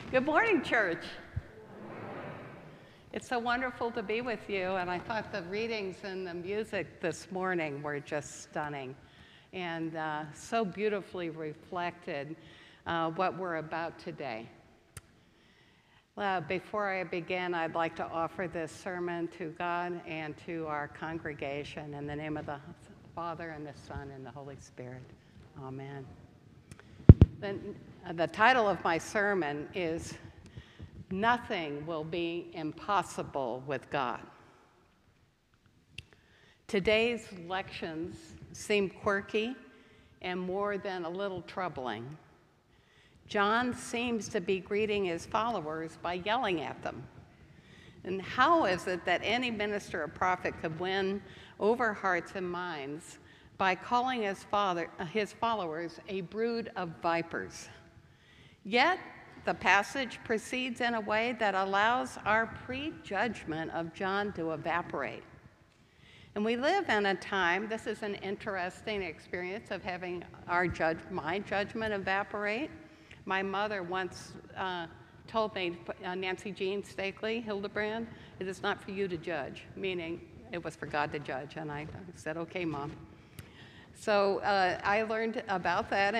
Good morning, church. It's so wonderful to be with you, and I thought the readings and the music this morning were just stunning and so beautifully reflected what we're about today. Before I begin, I'd like to offer this sermon to God and to our congregation in the name of the Father and the Son and the Holy Spirit. Amen. The title of my sermon is Nothing Will Be Impossible with God. Today's lections seem quirky and more than a little troubling. John seems to be greeting his followers by yelling at them. And how is it that any minister or prophet could win over hearts and minds by calling his followers a brood of vipers? Yet, the passage proceeds in a way that allows our prejudgment of John to evaporate. And we live in a time, this is an interesting experience of having my judgment evaporate. My mother once told me, Nancy Jean Stakely, Hildebrand, it is not for you to judge, meaning it was for God to judge. And I said, okay, Mom. So I learned about that,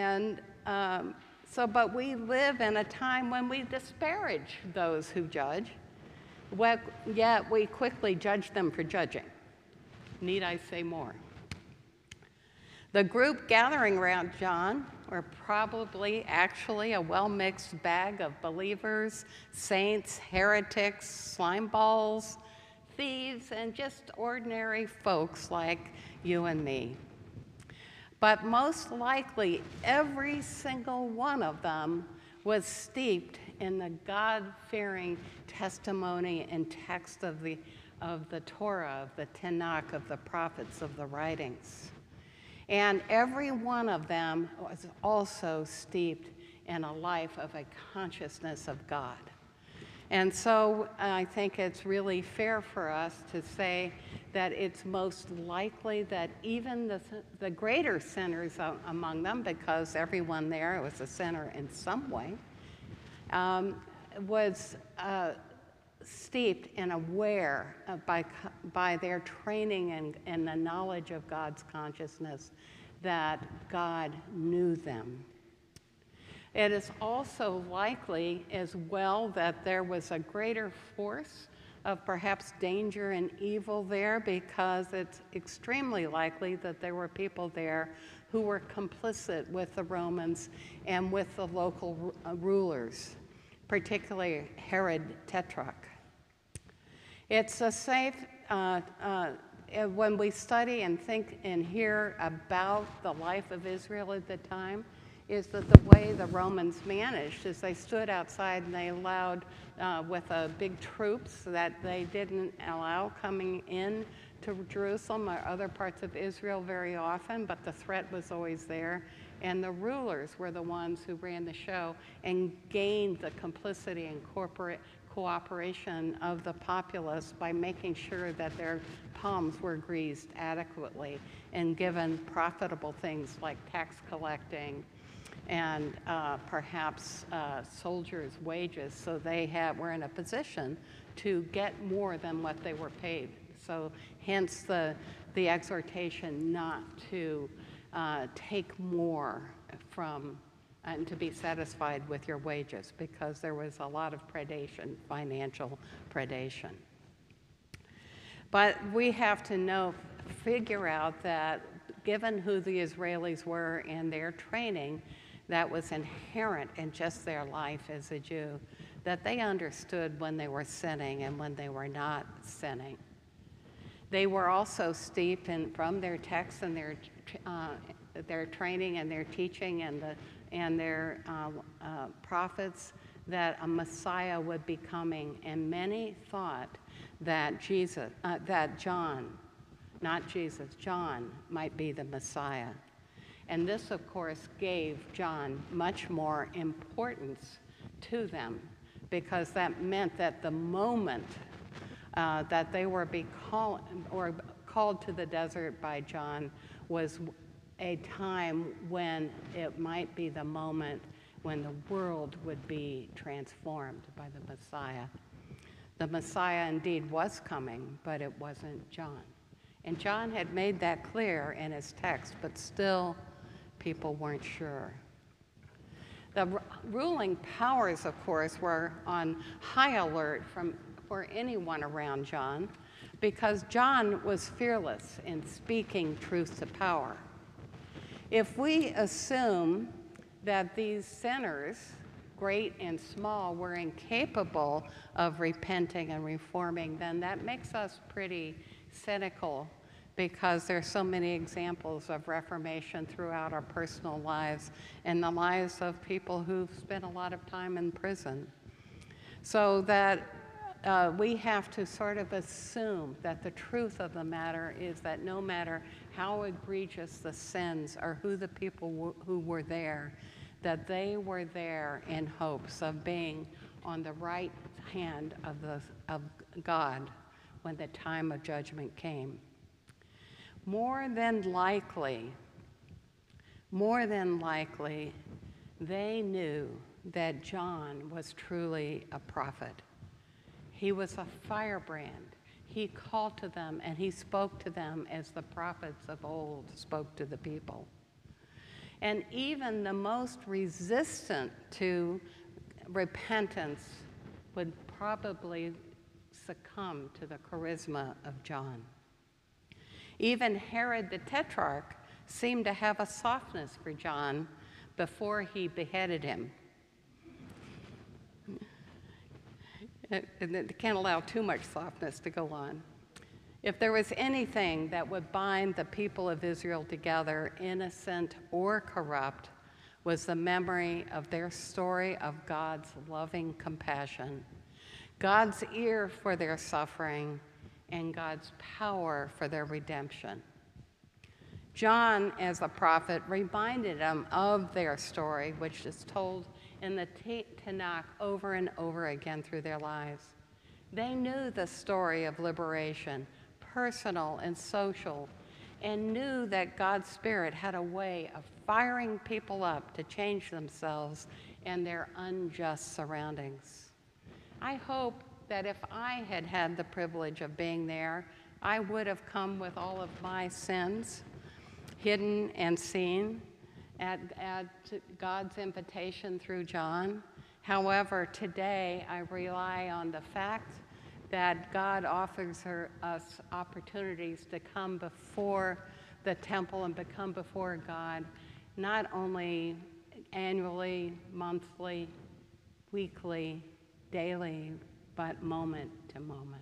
but we live in a time when we disparage those who judge, yet we quickly judge them for judging. Need I say more? The group gathering around John were probably actually a well-mixed bag of believers, saints, heretics, slimeballs, thieves, and just ordinary folks like you and me. But most likely, every single one of them was steeped in the God-fearing testimony and text of the Torah, of the Tanakh, of the prophets, of the writings. And every one of them was also steeped in a life of a consciousness of God. And so I think it's really fair for us to say that it's most likely that even the greater sinners among them, because everyone there was a sinner in some way, was steeped and aware by their training and the knowledge of God's consciousness that God knew them. It is also likely as well that there was a greater force of perhaps danger and evil there, because it's extremely likely that there were people there who were complicit with the Romans and with the local rulers, particularly Herod Tetrarch. It's a safe, when we study and think and hear about the life of Israel at the time, is that the way the Romans managed is they stood outside and they allowed, with big troops that they didn't allow coming in to Jerusalem or other parts of Israel very often, but the threat was always there. And the rulers were the ones who ran the show and gained the complicity and cooperation of the populace by making sure that their palms were greased adequately and given profitable things like tax collecting and perhaps soldiers' wages, so they were in a position to get more than what they were paid. So hence the exhortation not to take more from and to be satisfied with your wages, because there was a lot of predation, financial predation. But we have to figure out that given who the Israelis were and their training that was inherent in just their life as a Jew, that they understood when they were sinning and when they were not sinning. They were also steeped from their texts and their training and their teaching and their prophets that a Messiah would be coming, and many thought that John might be the Messiah. And this, of course, gave John much more importance to them, because that meant that the moment that they were called to the desert by John was a time when it might be the moment when the world would be transformed by the Messiah. The Messiah indeed was coming, but it wasn't John. And John had made that clear in his text, but still people weren't sure. The ruling powers, of course, were on high alert for anyone around John, because John was fearless in speaking truth to power. If we assume that these sinners, great and small, were incapable of repenting and reforming, then that makes us pretty cynical, because there's so many examples of reformation throughout our personal lives and the lives of people who've spent a lot of time in prison. So that we have to sort of assume that the truth of the matter is that no matter how egregious the sins or who the people who were there, that they were there in hopes of being on the right hand of God when the time of judgment came. More than likely, they knew that John was truly a prophet. He was a firebrand. He called to them and he spoke to them as the prophets of old spoke to the people. And even the most resistant to repentance would probably succumb to the charisma of John. Even Herod the Tetrarch seemed to have a softness for John before he beheaded him. And it can't allow too much softness to go on. If there was anything that would bind the people of Israel together, innocent or corrupt, was the memory of their story of God's loving compassion, God's ear for their suffering, and God's power for their redemption. John, as a prophet, reminded them of their story, which is told in the Tanakh over and over again through their lives. They knew the story of liberation, personal and social, and knew that God's Spirit had a way of firing people up to change themselves and their unjust surroundings. I hope that if I had had the privilege of being there, I would have come with all of my sins, hidden and seen, at God's invitation through John. However, today I rely on the fact that God offers us opportunities to come before the temple and become before God, not only annually, monthly, weekly, daily, but moment to moment.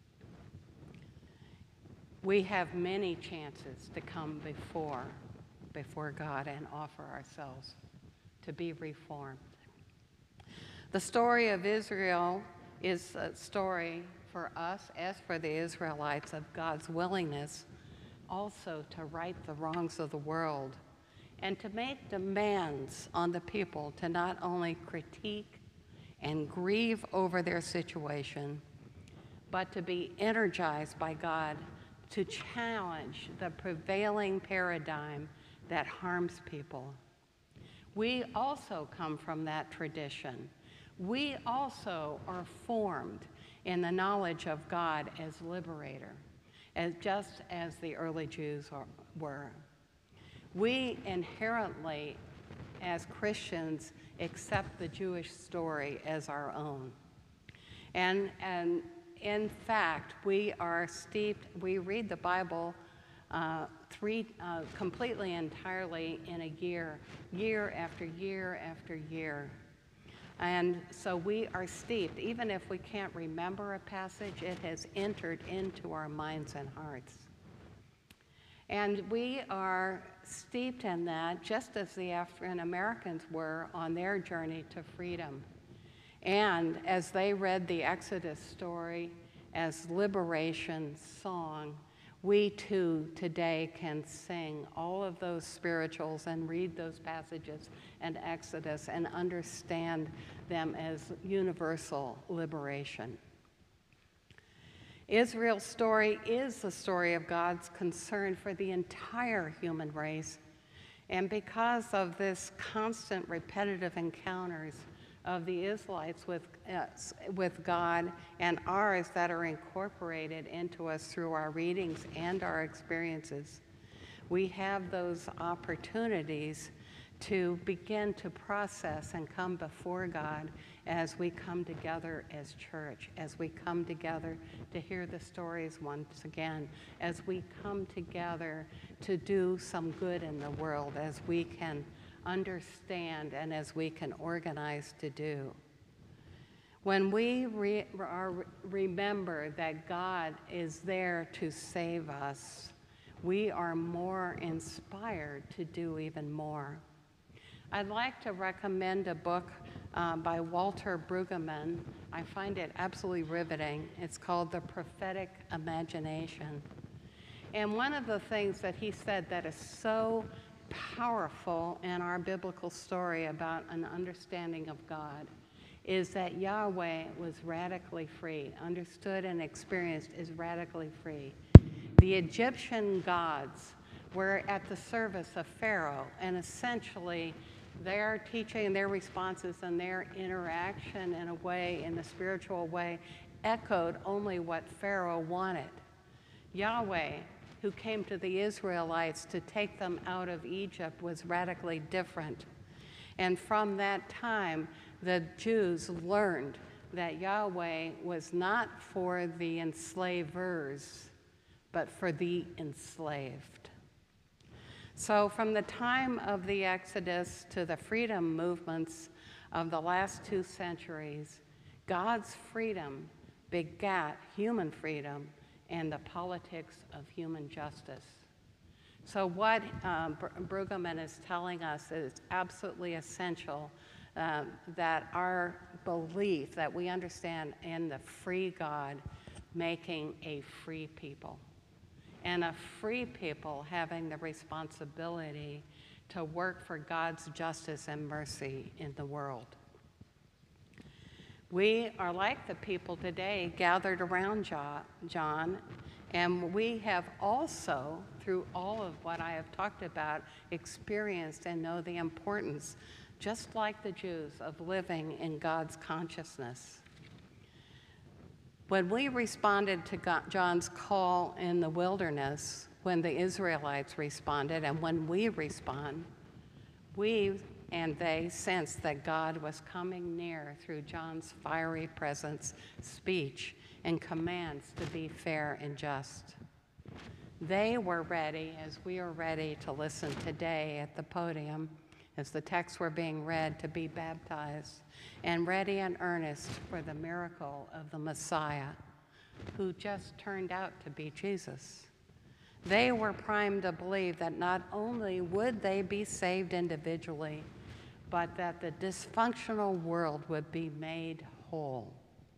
We have many chances to come before God and offer ourselves to be reformed. The story of Israel is a story for us, as for the Israelites, of God's willingness also to right the wrongs of the world and to make demands on the people to not only critique and grieve over their situation, but to be energized by God to challenge the prevailing paradigm that harms people. We also come from that tradition. We also are formed in the knowledge of God as liberator, just as the early Jews were. We inherently, as Christians, accept the Jewish story as our own. And in fact, we are steeped, we read the Bible completely, entirely in a year after year after year. And so we are steeped. Even if we can't remember a passage, it has entered into our minds and hearts. And we are steeped in that just as the African Americans were on their journey to freedom. And as they read the Exodus story as liberation song, we too today can sing all of those spirituals and read those passages in Exodus and understand them as universal liberation. Israel's story is the story of God's concern for the entire human race And because of this constant repetitive encounters of the Israelites with God and ours that are incorporated into us through our readings and our experiences, we have those opportunities to begin to process and come before God as we come together as church, as we come together to hear the stories once again, as we come together to do some good in the world, as we can understand and as we can organize to do. When we remember that God is there to save us, we are more inspired to do even more. I'd like to recommend a book by Walter Brueggemann. I find it absolutely riveting. It's called The Prophetic Imagination. And one of the things that he said that is so powerful in our biblical story about an understanding of God is that Yahweh was radically free, understood and experienced as radically free. The Egyptian gods were at the service of Pharaoh, and essentially their teaching, their responses, and their interaction in a way, in the spiritual way, echoed only what Pharaoh wanted. Yahweh, who came to the Israelites to take them out of Egypt, was radically different. And from that time, the Jews learned that Yahweh was not for the enslavers, but for the enslaved. So from the time of the Exodus to the freedom movements of the last 2 centuries, God's freedom begat human freedom and the politics of human justice. So what Brueggemann is telling us is absolutely essential, that our belief that we understand in the free God making a free people, and a free people having the responsibility to work for God's justice and mercy in the world. We are like the people today gathered around John, and we have also, through all of what I have talked about, experienced and know the importance, just like the Jews, of living in God's consciousness. When we responded to John's call in the wilderness, when the Israelites responded, and when we respond, we and they sensed that God was coming near through John's fiery presence, speech, and commands to be fair and just. They were ready, as we are ready to listen today at the podium, as the texts were being read, to be baptized, and ready and earnest for the miracle of the Messiah, who just turned out to be Jesus. They were primed to believe that not only would they be saved individually, but that the dysfunctional world would be made whole.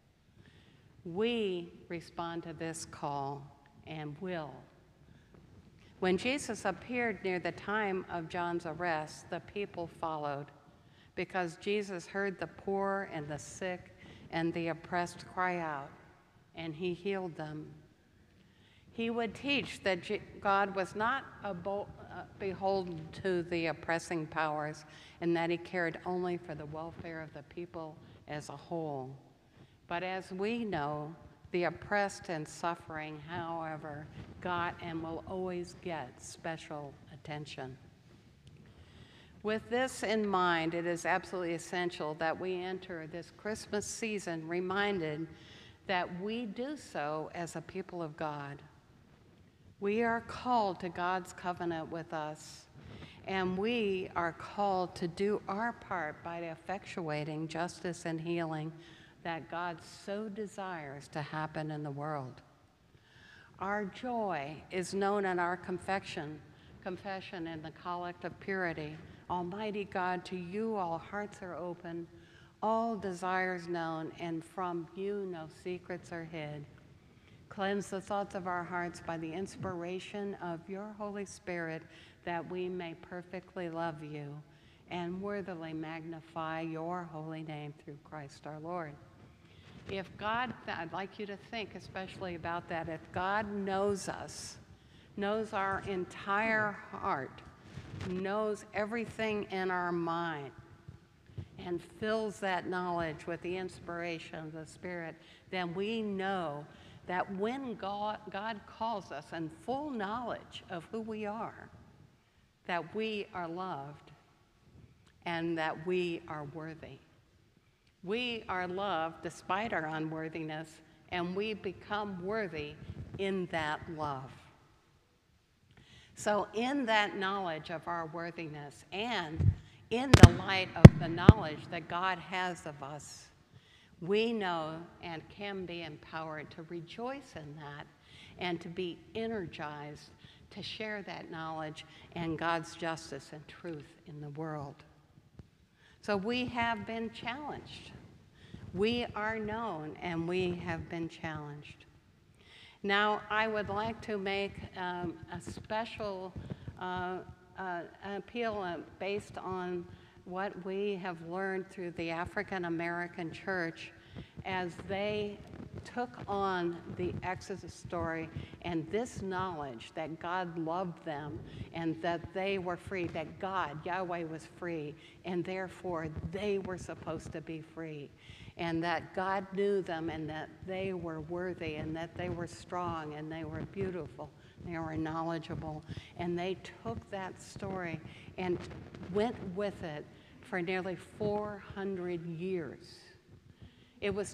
We respond to this call and will. When Jesus appeared near the time of John's arrest, the people followed, because Jesus heard the poor and the sick and the oppressed cry out, and he healed them. He would teach that God was not beholden to the oppressing powers, and that he cared only for the welfare of the people as a whole. But as we know, the oppressed and suffering, however, got and will always get special attention. With this in mind, it is absolutely essential that we enter this Christmas season reminded that we do so as a people of God. We are called to God's covenant with us, and we are called to do our part by effectuating justice and healing that God so desires to happen in the world. Our joy is known in our confession in the collect of purity. Almighty God, to you all hearts are open, all desires known, and from you no secrets are hid. Cleanse the thoughts of our hearts by the inspiration of your Holy Spirit, that we may perfectly love you and worthily magnify your holy name through Christ our Lord. If God, I'd like you to think especially about that, if God knows us, knows our entire heart, knows everything in our mind and fills that knowledge with the inspiration of the Spirit, then we know that when God calls us in full knowledge of who we are, that we are loved and that we are worthy. We are loved despite our unworthiness, and we become worthy in that love. So in that knowledge of our worthiness and in the light of the knowledge that God has of us, we know and can be empowered to rejoice in that and to be energized to share that knowledge and God's justice and truth in the world. So we have been challenged. We are known and we have been challenged. Now, I would like to make a special appeal based on what we have learned through the African American Church as they took on the Exodus story and this knowledge that God loved them and that they were free, that God, Yahweh, was free, and therefore they were supposed to be free, and that God knew them and that they were worthy and that they were strong and they were beautiful, they were knowledgeable, and they took that story and went with it for nearly 400 years. It was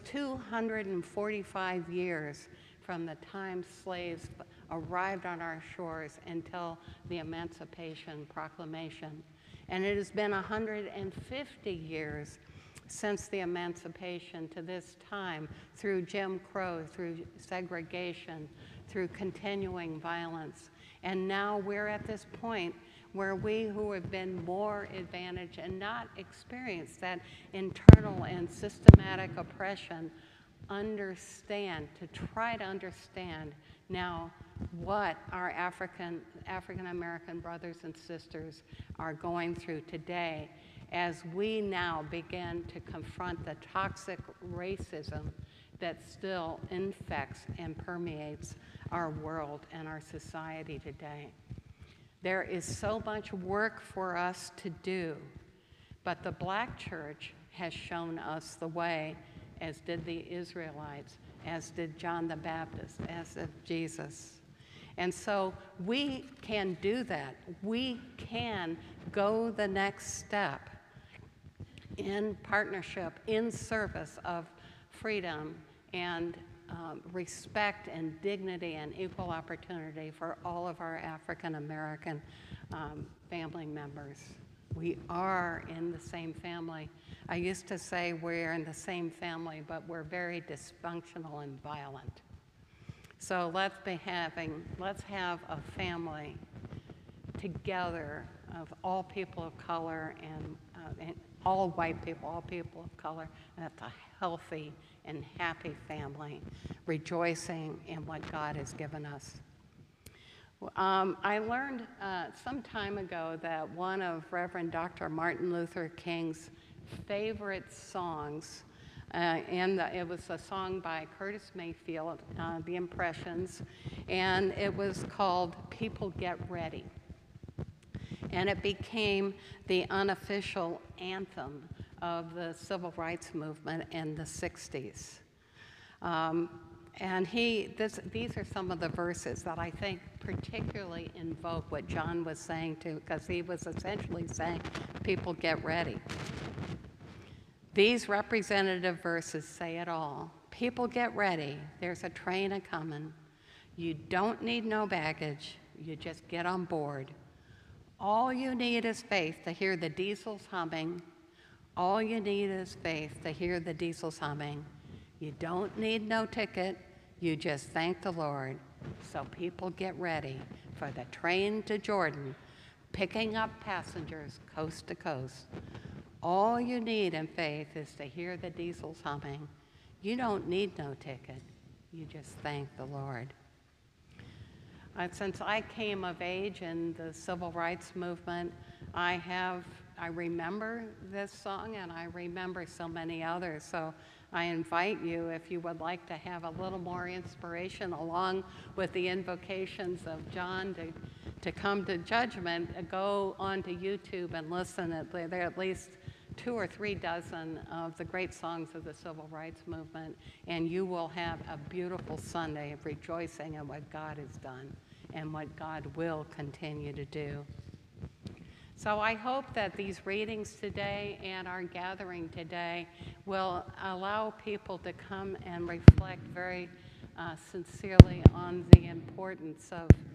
245 years from the time slaves arrived on our shores until the Emancipation Proclamation. And it has been 150 years since the emancipation to this time, through Jim Crow, through segregation, through continuing violence. And now we're at this point where we who have been more advantaged and not experienced that internal and systematic oppression understand, to try to understand now what our African American brothers and sisters are going through today as we now begin to confront the toxic racism that still infects and permeates our world and our society today. There is so much work for us to do, but the Black church has shown us the way, as did the Israelites, as did John the Baptist, as did Jesus. And so we can do that. We can go the next step in partnership, in service of freedom and respect and dignity and equal opportunity for all of our African American family members. We are in the same family. I used to say we're in the same family, but we're very dysfunctional and violent. So let's have a family together of all people of color and all white people, all people of color. That's a healthy and happy family, rejoicing in what God has given us. I learned some time ago that one of Reverend Dr. Martin Luther King's favorite songs, it was a song by Curtis Mayfield, The Impressions, and it was called People Get Ready. And it became the unofficial anthem of the civil rights movement in the 60s. And these are some of the verses that I think particularly invoke what John was saying too, because he was essentially saying, people get ready. These representative verses say it all. People get ready. There's a train a-comin'. You don't need no baggage. You just get on board. All you need is faith to hear the diesels humming. All you need is faith to hear the diesels humming. You don't need no ticket. You just thank the Lord. So people get ready for the train to Jordan, picking up passengers coast to coast. All you need in faith is to hear the diesels humming. You don't need no ticket. You just thank the Lord. Since I came of age in the civil rights movement, I have I remember this song, and I remember so many others. So I invite you, if you would like to have a little more inspiration along with the invocations of John to come to judgment, go onto YouTube and listen. There are at least 2 or 3 dozen of the great songs of the Civil Rights Movement, and you will have a beautiful Sunday of rejoicing in what God has done and what God will continue to do. So I hope that these readings today and our gathering today will allow people to come and reflect very sincerely on the importance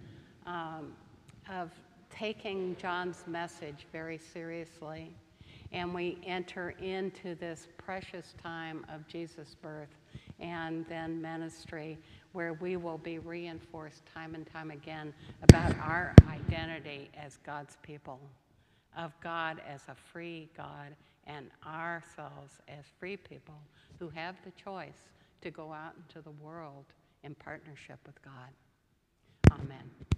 of taking John's message very seriously. And we enter into this precious time of Jesus' birth and then ministry, where we will be reinforced time and time again about our identity as God's people, of God as a free God, and ourselves as free people who have the choice to go out into the world in partnership with God. Amen.